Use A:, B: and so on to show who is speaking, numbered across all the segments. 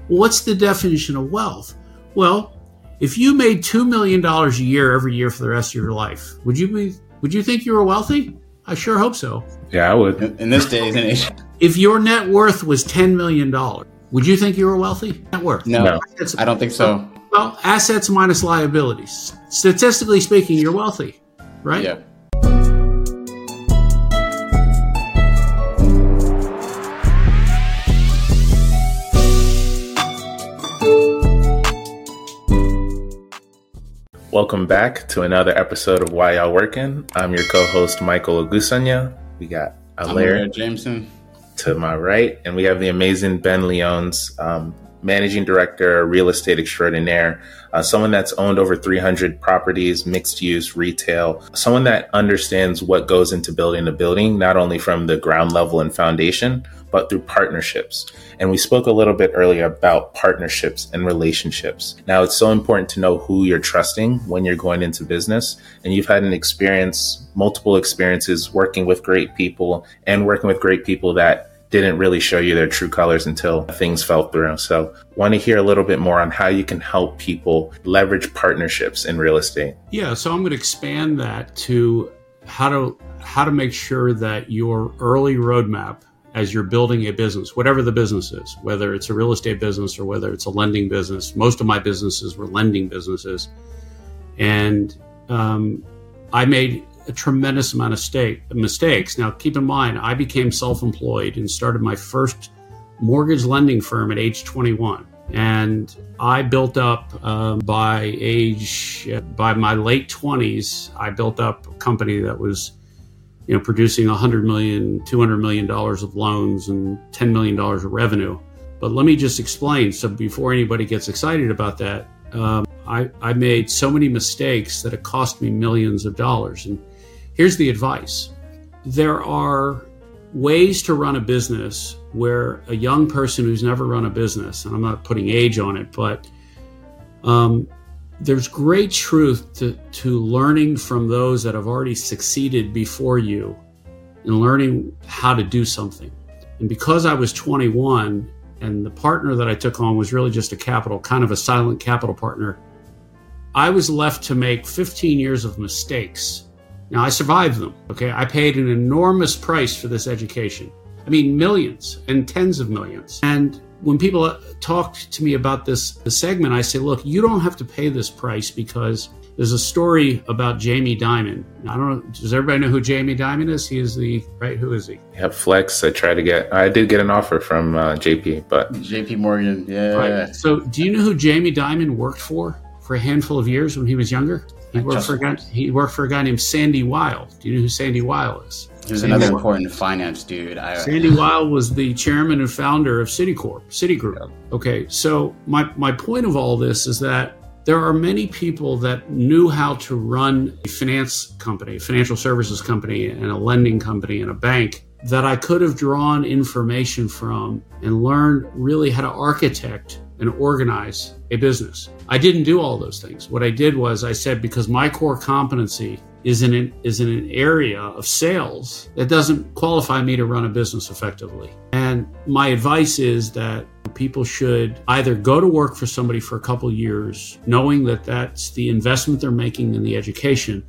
A: What's the definition of wealth? Well, if you made $2 million a year every year for the rest of your life, would you think you were wealthy? I sure hope so.
B: Yeah, I would.
C: In this day and age.
A: If your net worth was $10 million, would you think you were wealthy? Net worth?
C: No. I don't think so.
A: Well, assets minus liabilities. Statistically speaking, you're wealthy, right?
C: Yeah.
B: Welcome back to another episode of Why Y'all Working. I'm your co-host, Michael Ogusanya. We got Alaire
C: Jameson
B: to my right, and we have the amazing Ben Leons, managing director, real estate extraordinaire, someone that's owned over 300 properties, mixed use, retail, someone that understands what goes into building a building, not only from the ground level and foundation, but through partnerships. And we spoke a little bit earlier about partnerships and relationships. Now, it's so important to know who you're trusting when you're going into business. And you've had multiple experiences working with great people and working with great people that didn't really show you their true colors until things fell through. So want to hear a little bit more on how you can help people leverage partnerships in real estate.
A: Yeah, so I'm going to expand that to how to make sure that your early roadmap as you're building a business, whatever the business is, whether it's a real estate business or whether it's a lending business. Most of my businesses were lending businesses. And I made a tremendous amount of mistakes. Now, keep in mind, I became self-employed and started my first mortgage lending firm at age 21. And I built up by my late 20s, I built up a company that was producing $100 million, $200 million of loans and $10 million of revenue. But let me just explain. So before anybody gets excited about that, I made so many mistakes that it cost me millions of dollars. And here's the advice. There are ways to run a business where a young person who's never run a business, and I'm not putting age on it, but there's great truth to learning from those that have already succeeded before you and learning how to do something. And because I was 21 and the partner that I took on was really just kind of a silent capital partner, I was left to make 15 years of mistakes. Now, I survived them, okay? I paid an enormous price for this education. I mean, millions and tens of millions. And when people talk to me about this segment, I say, look, you don't have to pay this price because there's a story about Jamie Dimon. I don't know, does everybody know who Jamie Dimon is? He is who is he?
B: Yeah, Flex. I did get an offer from JP, but.
C: JP Morgan, yeah.
A: Right. So do you know who Jamie Dimon worked for a handful of years when he was younger? He worked for a guy named Sandy Weil. Do you know who Sandy Weil is?
C: He was another important finance dude.
A: Sandy Weil was the chairman and founder of Citigroup. Yep. Okay, so my point of all this is that there are many people that knew how to run a finance company, a financial services company, and a lending company and a bank that I could have drawn information from and learned really how to architect and organize a business. I didn't do all those things. What I did was I said, because my core competency is in an area of sales that doesn't qualify me to run a business effectively. And my advice is that people should either go to work for somebody for a couple of years, knowing that that's the investment they're making in the education,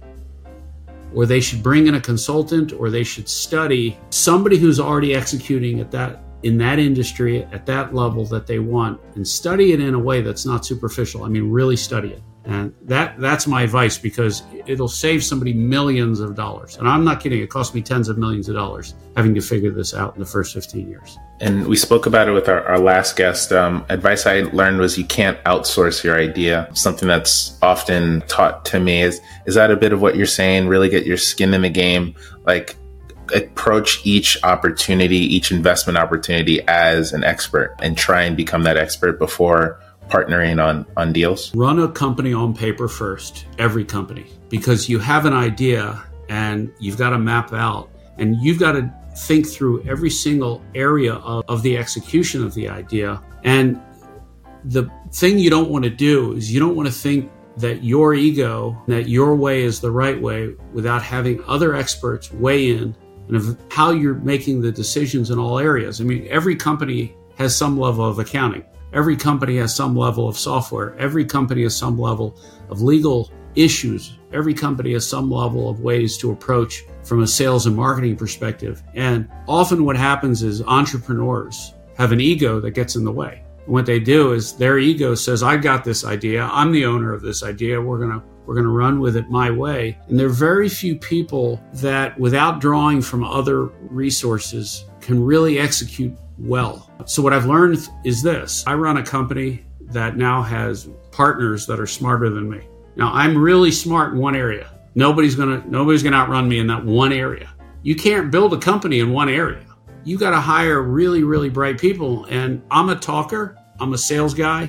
A: or they should bring in a consultant, or they should study somebody who's already executing in that industry at that level that they want, and study it in a way that's not superficial. I mean, really study it. And that's my advice, because it'll save somebody millions of dollars. And I'm not kidding. It cost me tens of millions of dollars having to figure this out in the first 15 years.
B: And we spoke about it with our last guest. Advice I learned was you can't outsource your idea. Something that's often taught to me is that a bit of what you're saying? Really get your skin in the game, like approach each investment opportunity as an expert and try and become that expert before partnering on deals?
A: Run a company on paper first, every company, because you have an idea and you've got to map out and you've got to think through every single area of the execution of the idea. And the thing you don't want to do is you don't want to think that your ego, that your way is the right way without having other experts weigh in and of how you're making the decisions in all areas. I mean, every company has some level of accounting. Every company has some level of software. Every company has some level of legal issues. Every company has some level of ways to approach from a sales and marketing perspective. And often what happens is entrepreneurs have an ego that gets in the way. And what they do is their ego says, I got this idea. I'm the owner of this idea. We're going to run with it my way. And there are very few people that, without drawing from other resources, can really execute well. So what I've learned is this. I run a company that now has partners that are smarter than me. Now, I'm really smart in one area. Nobody's gonna outrun me in that one area. You can't build a company in one area. You got to hire really, really bright people. And I'm a talker. I'm a sales guy.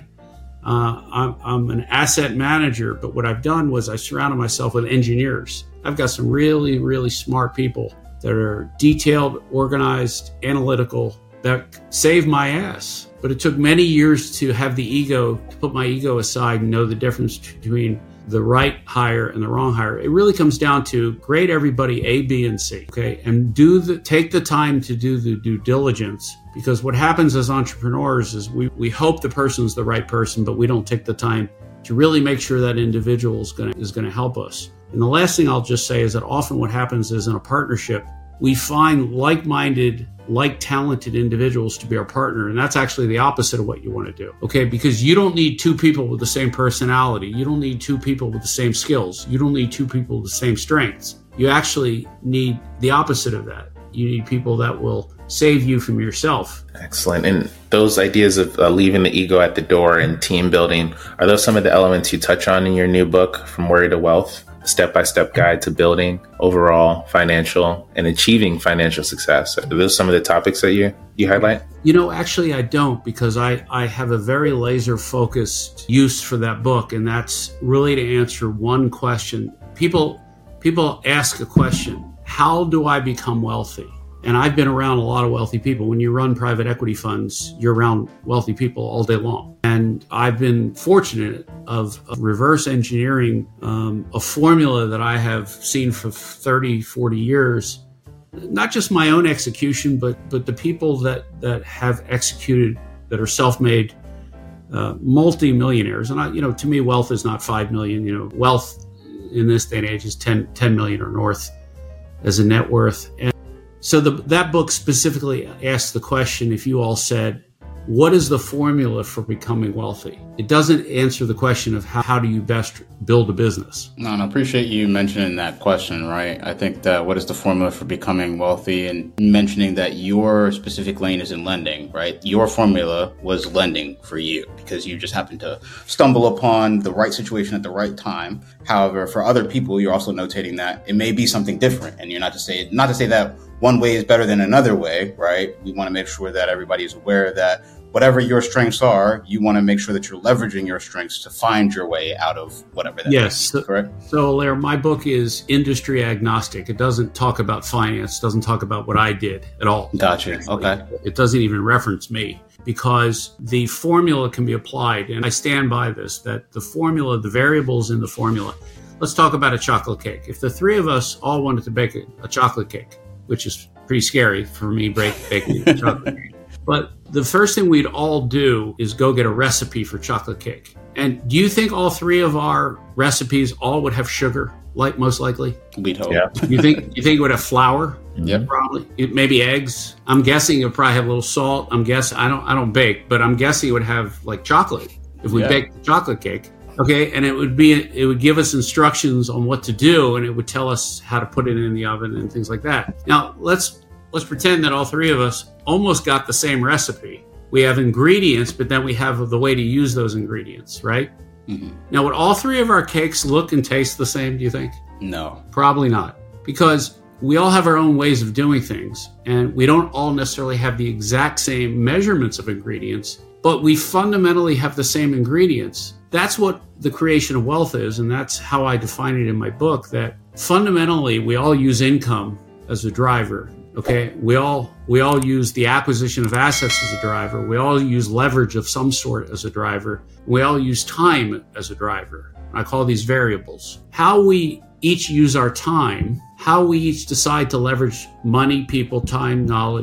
A: I'm an asset manager. But what I've done was I surrounded myself with engineers. I've got some really, really smart people that are detailed, organized, analytical, that save my ass. But it took many years to have the ego, to put my ego aside and know the difference between the right hire and the wrong hire. It really comes down to grade everybody A, B, and C, okay? And take the time to do the due diligence, because what happens as entrepreneurs is we hope the person's the right person, but we don't take the time to really make sure that individual is gonna help us. And the last thing I'll just say is that often what happens is in a partnership, we find like-minded, like-talented individuals to be our partner. And that's actually the opposite of what you want to do, okay? Because you don't need two people with the same personality. You don't need two people with the same skills. You don't need two people with the same strengths. You actually need the opposite of that. You need people that will save you from yourself.
B: Excellent. And those ideas of leaving the ego at the door and team building, are those some of the elements you touch on in your new book, From Worry to Wealth? Step-by-step guide to building overall financial and achieving financial success. Are those some of the topics that you highlight?
A: Actually, I don't, because I have a very laser-focused use for that book, and that's really to answer one question. People ask a question, how do I become wealthy? And I've been around a lot of wealthy people. When you run private equity funds, you're around wealthy people all day long. And I've been fortunate of reverse engineering a formula that I have seen for 30, 40 years. Not just my own execution, but the people that have executed, that are self-made multi-millionaires. And to me, wealth is not 5 million. Wealth in this day and age is 10 million or north as a net worth. And so that book specifically asks the question, if you all said, what is the formula for becoming wealthy? It doesn't answer the question of how do you best build a business.
C: No, I appreciate you mentioning that question, right? I think that what is the formula for becoming wealthy, and mentioning that your specific lane is in lending, right? Your formula was lending for you because you just happened to stumble upon the right situation at the right time. However, for other people, you're also notating that it may be something different, and you're not to say that one way is better than another way, right? We want to make sure that everybody is aware that whatever your strengths are, you want to make sure that you're leveraging your strengths to find your way out of whatever that is, correct?
A: So, Lair, my book is industry agnostic. It doesn't talk about finance, doesn't talk about what I did at all.
C: Gotcha. Okay.
A: It doesn't even reference me, because the formula can be applied, and I stand by this, that the formula, the variables in the formula. Let's talk about a chocolate cake. If the three of us all wanted to bake a chocolate cake, which is pretty scary for me baking a chocolate cake. But the first thing we'd all do is go get a recipe for chocolate cake. And do you think all three of our recipes all would have sugar, most likely?
C: We'd hope.
B: Yeah.
A: You think it would have flour?
C: Yep.
A: Probably. Maybe eggs. I'm guessing it would probably have a little salt. I don't bake, but I'm guessing it would have like chocolate if we baked the chocolate cake. Okay, and it would give us instructions on what to do, and it would tell us how to put it in the oven and things like that. Now, let's pretend that all three of us almost got the same recipe. We have ingredients, but then we have the way to use those ingredients, right? Mm-hmm. Now, would all three of our cakes look and taste the same, do you think?
C: No.
A: Probably not, because we all have our own ways of doing things, and we don't all necessarily have the exact same measurements of ingredients, but we fundamentally have the same ingredients. That's what the creation of wealth is, and that's how I define it in my book, that fundamentally we all use income as a driver. Okay, we all use the acquisition of assets as a driver. We all use leverage of some sort as a driver. We all use time as a driver. I call these variables. How we each use our time, how we each decide to leverage money, people, time, knowledge,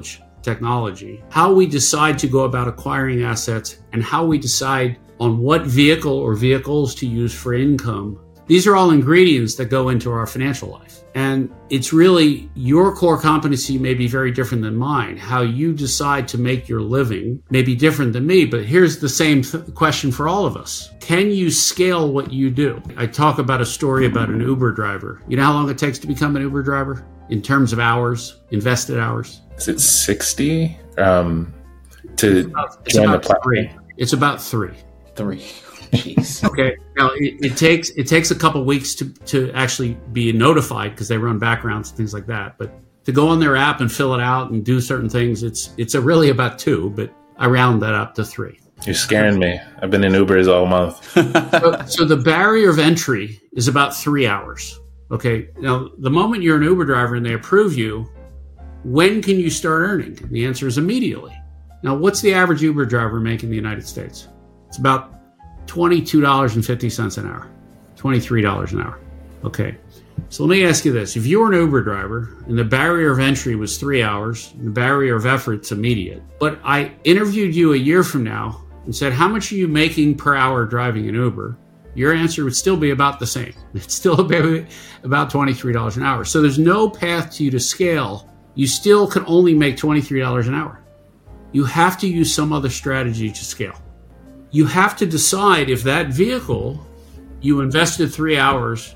A: technology, how we decide to go about acquiring assets, and how we decide on what vehicle or vehicles to use for income. These are all ingredients that go into our financial life. And it's really your core competency may be very different than mine. How you decide to make your living may be different than me, but here's the same question for all of us. Can you scale what you do? I talk about a story about an Uber driver. You know how long it takes to become an Uber driver in terms of hours, invested hours?
B: Is it 60 to join the platform?
A: It's about 3.
C: 3. Jeez.
A: Okay. Now it takes a couple of weeks to actually be notified because they run backgrounds and things like that. But to go on their app and fill it out and do certain things, it's really about 2, but I round that up to 3.
B: You're scaring me. I've been in Ubers all month.
A: So the barrier of entry is about 3 hours. Okay. Now the moment you're an Uber driver and they approve you, when can you start earning? The answer is immediately. Now, what's the average Uber driver make in the United States? It's about $22.50 an hour, $23 an hour. Okay. So let me ask you this. If you were an Uber driver and the barrier of entry was 3 hours, and the barrier of effort's immediate, but I interviewed you a year from now and said, how much are you making per hour driving an Uber? Your answer would still be about the same. It's still about $23 an hour. So there's no path to you to scale. You still can only make $23 an hour. You have to use some other strategy to scale. You have to decide if that vehicle you invested 3 hours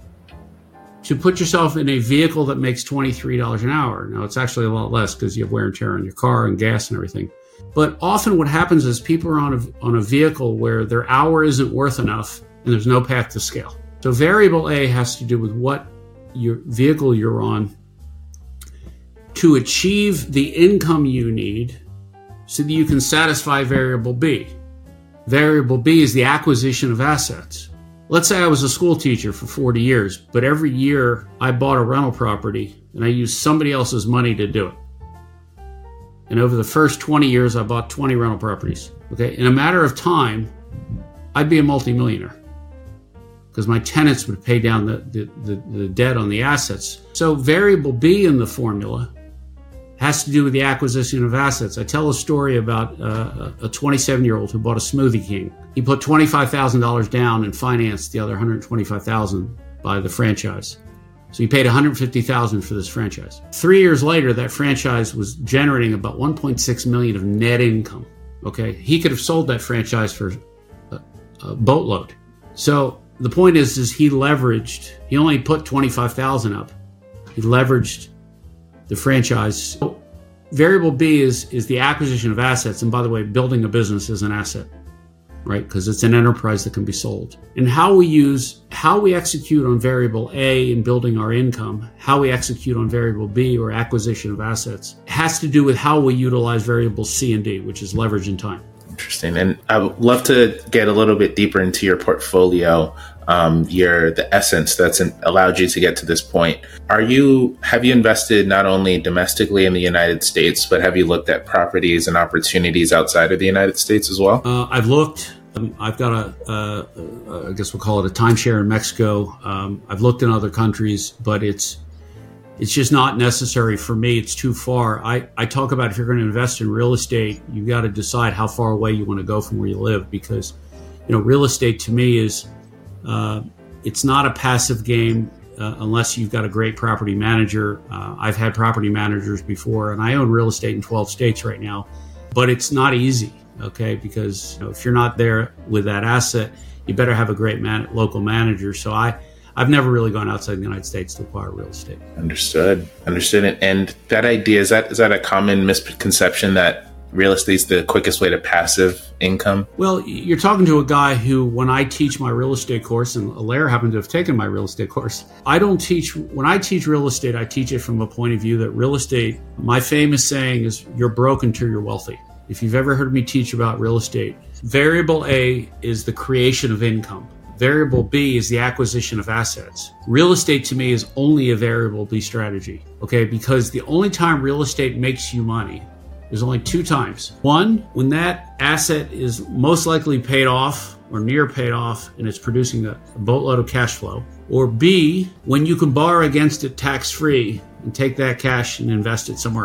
A: to put yourself in a vehicle that makes $23 an hour. Now, it's actually a lot less because you have wear and tear on your car and gas and everything. But often what happens is people are on a vehicle where their hour isn't worth enough and there's no path to scale. So variable A has to do with what your vehicle you're on to achieve the income you need so that you can satisfy variable B. Variable B is the acquisition of assets. Let's say I was a school teacher for 40 years, but every year I bought a rental property and I used somebody else's money to do it. And over the first 20 years, I bought 20 rental properties. Okay, in a matter of time, I'd be a multimillionaire because my tenants would pay down the debt on the assets. So variable B in the formula has to do with the acquisition of assets. I tell a story about a 27-year-old who bought a Smoothie King. He put $25,000 down and financed the other $125,000 by the franchise. So he paid $150,000 for this franchise. 3 years later, that franchise was generating about $1.6 million of net income. Okay, he could have sold that franchise for a boatload. So the point is he leveraged. He only put $25,000 up. He leveraged the franchise. So variable B is the acquisition of assets. And by the way, building a business is an asset, right? Because it's an enterprise that can be sold. And how we execute on variable A in building our income, how we execute on variable B or acquisition of assets has to do with how we utilize variable C and D, which is leverage and time.
B: Interesting. And I would love to get a little bit deeper into your portfolio, the essence that's allowed you to get to this point. Have you invested not only domestically in the United States, but have you looked at properties and opportunities outside of the United States as well?
A: I've looked. I've got I guess we'll call it a timeshare in Mexico. I've looked in other countries, but it's just not necessary for me. It's too far. I talk about if you're going to invest in real estate, you got to decide how far away you want to go from where you live, because real estate to me is it's not a passive game unless you've got a great property manager. I've had property managers before, and I own real estate in 12 states right now, but it's not easy. Okay, because if you're not there with that asset, you better have a great local manager. So I've never really gone outside the United States to acquire real estate. Understood.
B: And that idea, is that a common misconception that real estate is the quickest way to passive income?
A: Well, you're talking to a guy who, when I teach my real estate course, and Alaire happened to have taken my real estate course, when I teach real estate, I teach it from a point of view that real estate, my famous saying is, you're broke until you're wealthy. If you've ever heard me teach about real estate, variable A is the creation of income. Variable B is the acquisition of assets. Real estate to me is only a variable B strategy, okay? Because the only time real estate makes you money is only 2 times. One, when that asset is most likely paid off or near paid off and it's producing a boatload of cash flow. Or B, when you can borrow against it tax-free and take that cash and invest it somewhere else.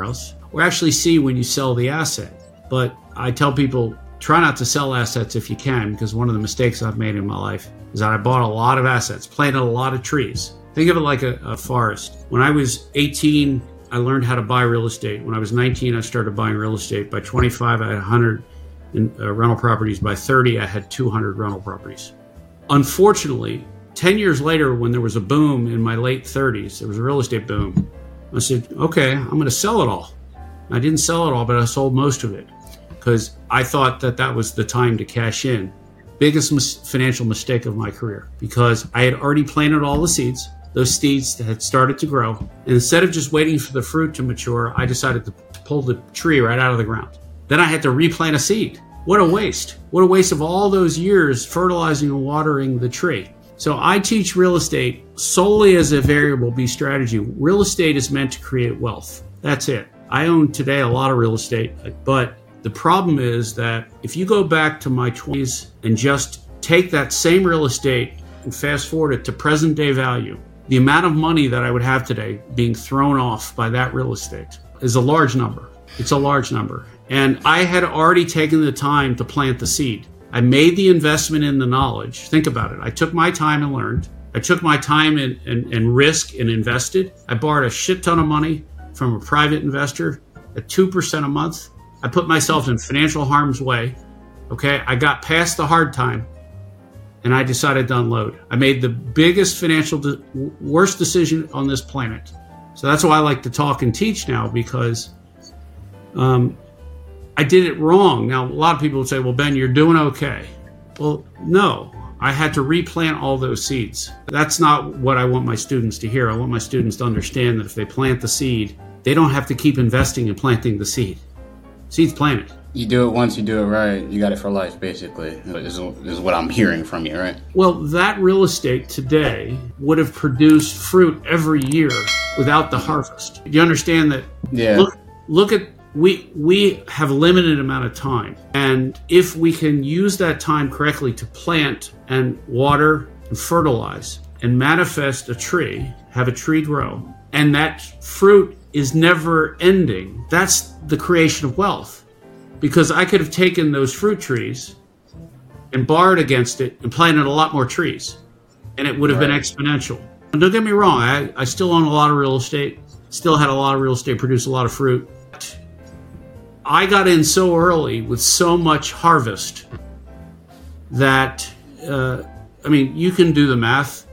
A: or actually see when you sell the asset. But I tell people, try not to sell assets if you can, because one of the mistakes I've made in my life is that I bought a lot of assets, planted a lot of trees. Think of it like a forest. When I was 18, I learned how to buy real estate. When I was 19, I started buying real estate. By 25, I had 100 rental properties. By 30, I had 200 rental properties. Unfortunately, 10 years later, when there was a boom in my late 30s, there was a real estate boom. I said, okay, I'm going to sell it all. I didn't sell it all, but I sold most of it because I thought that that was the time to cash in. Biggest financial mistake of my career, because I had already planted all the seeds. Those seeds had started to grow. And instead of just waiting for the fruit to mature, I decided to pull the tree right out of the ground. Then I had to replant a seed. What a waste. What a waste of all those years fertilizing and watering the tree. So I teach real estate solely as a variable B strategy. Real estate is meant to create wealth. That's it. I own today a lot of real estate, but the problem is that if you go back to my 20s and just take that same real estate and fast forward it to present day value, the amount of money that I would have today being thrown off by that real estate is a large number. It's a large number. And I had already taken the time to plant the seed. I made the investment in the knowledge. Think about it. I took my time and learned. I took my time and risk and invested. I borrowed a shit ton of money from a private investor at 2% a month. I put myself in financial harm's way. Okay. I got past the hard time and I decided to unload. I made the biggest worst decision on this planet. So that's why I like to talk and teach now, because I did it wrong. Now, a lot of people would say, well, Ben, you're doing okay. Well, no, I had to replant all those seeds. That's not what I want my students to hear. I want my students to understand that if they plant the seed, they don't have to keep investing and planting the seed. Seed's planted.
C: You do it once, you do it right. You got it for life, basically, is what I'm hearing from you, right?
A: Well, that real estate today would have produced fruit every year without the harvest. You understand that?
C: Yeah.
A: Look at, we have a limited amount of time. And if we can use that time correctly to plant and water and fertilize and manifest a tree, have a tree grow, and that fruit is never ending, that's the creation of wealth. Because I could have taken those fruit trees and borrowed against it and planted a lot more trees, and it would have been exponential. And don't get me wrong, I still own a lot of real estate, still had a lot of real estate, produced a lot of fruit. I got in so early with so much harvest that, you can do the math.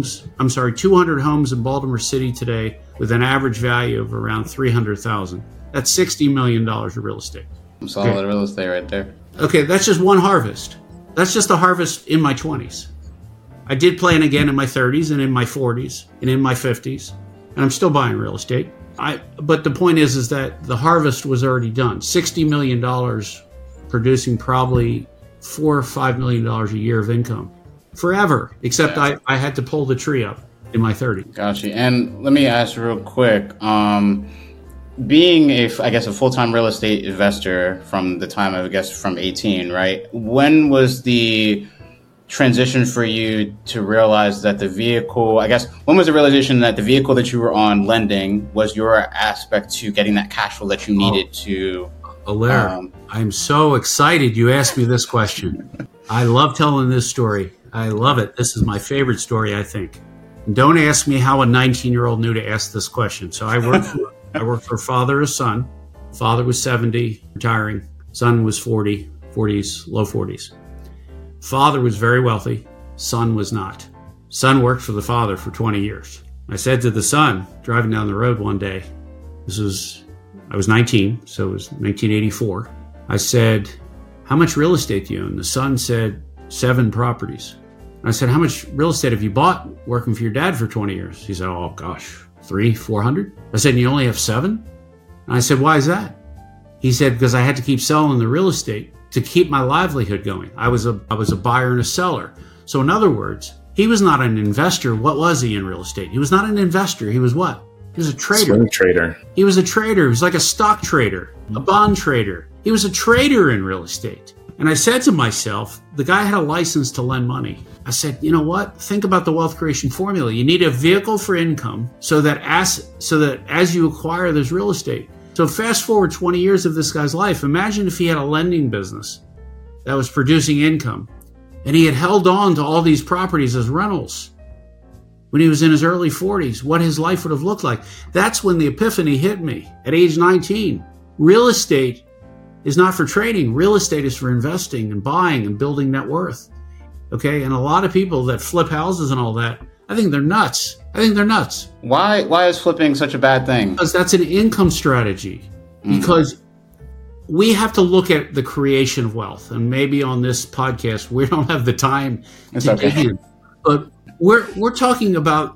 A: 200 homes in Baltimore City today with an average value of around $300,000. That's $60 million of real estate.
C: Solid real estate right there.
A: Okay, that's just one harvest. That's just a harvest in my 20s. I did plant again in my 30s and in my 40s and in my 50s, and I'm still buying real estate. But the point is that the harvest was already done. $60 million producing probably $4 or $5 million a year of income forever, except I had to pull the tree up in my 30s.
C: Gotcha. And let me ask real quick, being a full-time real estate investor from the time, from 18, right? When was the transition for you to realize that when was the realization that the vehicle that you were on, lending, was your aspect to getting that cash flow that you needed to?
A: Alaire, I'm so excited you asked me this question. I love telling this story. I love it. This is my favorite story, I think. And don't ask me how a 19-year-old knew to ask this question. So I worked for father and son. Father was 70, retiring. Son was 40, 40s, low 40s. Father was very wealthy. Son was not. Son worked for the father for 20 years. I said to the son, driving down the road one day, I was 19, so it was 1984. I said, how much real estate do you own? The son said, 7 properties. And I said, how much real estate have you bought working for your dad for 20 years? He said, oh gosh, 300-400. I said, and you only have 7? And I said, why is that? He said, because I had to keep selling the real estate to keep my livelihood going. I was a buyer and a seller. So in other words, he was not an investor. What was he in real estate? He was not an investor. He was what? He was a trader.
B: Swing trader.
A: He was a trader. He was like a stock trader, a bond trader. He was a trader in real estate. And I said to myself, the guy had a license to lend money. I said, you know what? Think about the wealth creation formula. You need a vehicle for income so that as you acquire this real estate, So fast forward 20 years of this guy's life. Imagine if he had a lending business that was producing income and he had held on to all these properties as rentals when he was in his early 40s, what his life would have looked like. That's when the epiphany hit me at age 19. Real estate is not for trading. Real estate is for investing and buying and building net worth. Okay, and a lot of people that flip houses and all that, I think they're nuts.
C: Why is flipping such a bad thing?
A: Because that's an income strategy. Because we have to look at the creation of wealth, and maybe on this podcast we don't have the time to dig in. But we're talking about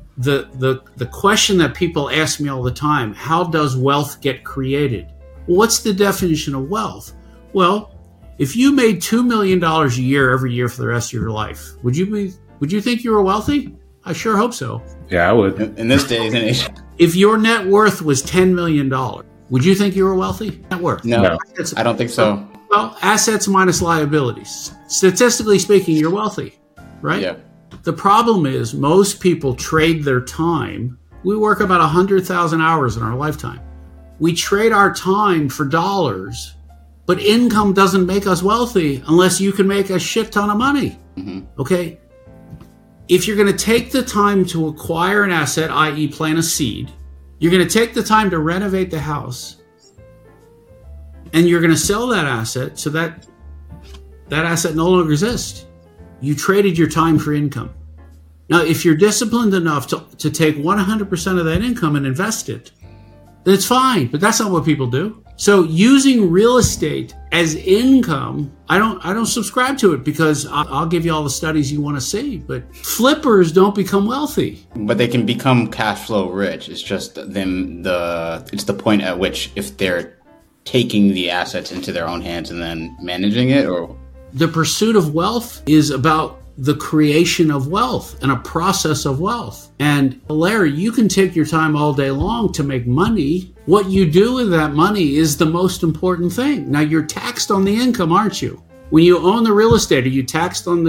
A: the question that people ask me all the time: how does wealth get created? What's the definition of wealth? Well, if you made $2 million a year every year for the rest of your life, would you think you were wealthy? I sure hope so.
B: Yeah, I would.
C: In this day and age.
A: If your net worth was $10 million, would you think you were wealthy? Net worth.
C: No, I don't think so.
A: Well, assets minus liabilities. Statistically speaking, you're wealthy, right?
C: Yeah.
A: The problem is most people trade their time. We work about 100,000 hours in our lifetime. We trade our time for dollars, but income doesn't make us wealthy unless you can make a shit ton of money. Okay? If you're going to take the time to acquire an asset, i.e. plant a seed, you're going to take the time to renovate the house, and you're going to sell that asset so that asset no longer exists. You traded your time for income. Now, if you're disciplined enough to take 100% of that income and invest it, then it's fine, but that's not what people do. So using real estate as income, I don't subscribe to it, because I'll give you all the studies you want to see, but flippers don't become wealthy.
C: But they can become cash flow rich. It's just it's the point at which, if they're taking the assets into their own hands and then managing it, or
A: the pursuit of wealth is about the creation of wealth and a process of wealth. And Larry, you can take your time all day long to make money. What you do with that money is the most important thing. Now, you're taxed on the income, aren't you? When you own the real estate, are you taxed on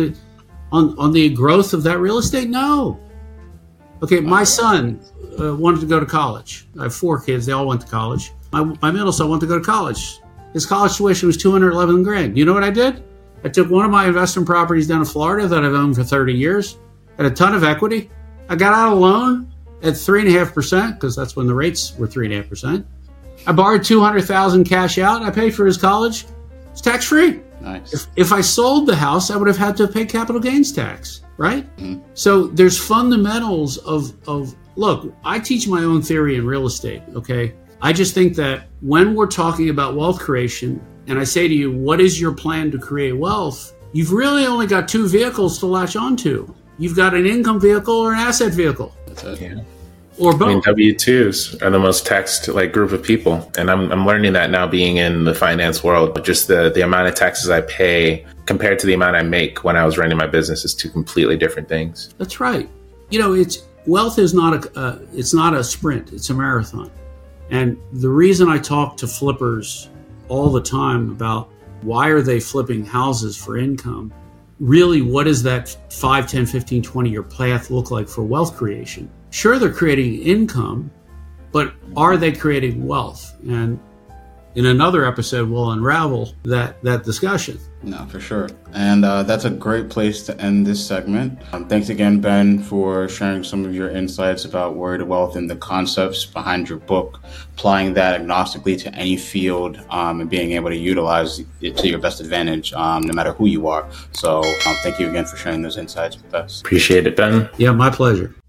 A: the growth of that real estate? No. Okay, my son wanted to go to college. I have 4 kids. They all went to college. My middle son wanted to go to college. His college tuition was $211,000. You know what I did? I took one of my investment properties down in Florida that I've owned for 30 years, had a ton of equity. I got out a loan at 3.5%, because that's when the rates were 3.5%. I borrowed $200,000 cash out. I paid for his college. It's tax free.
C: Nice.
A: If I sold the house, I would have had to pay capital gains tax, right? So there's fundamentals of look, I teach my own theory in real estate, okay? I just think that when we're talking about wealth creation, and I say to you, what is your plan to create wealth? You've really only got 2 vehicles to latch onto. You've got an income vehicle or an asset vehicle.
C: That's it.
B: Yeah.
A: Or both.
B: I mean, W-2s are the most taxed group of people. And I'm learning that now, being in the finance world. Just the amount of taxes I pay compared to the amount I make when I was running my business is 2 completely different things.
A: That's right. You know, wealth is not it's not a sprint, it's a marathon. And the reason I talk to flippers all the time about why are they flipping houses for income, really, what does that 5, 10, 15, 20-year path look like for wealth creation? Sure, they're creating income, but are they creating wealth? And in another episode, we'll unravel that discussion.
C: No, for sure. And that's a great place to end this segment. Thanks again, Ben, for sharing some of your insights about Warrior to Wealth and the concepts behind your book, applying that agnostically to any field, and being able to utilize it to your best advantage, no matter who you are. So thank you again for sharing those insights with us.
B: Appreciate it, Ben.
A: Yeah, my pleasure.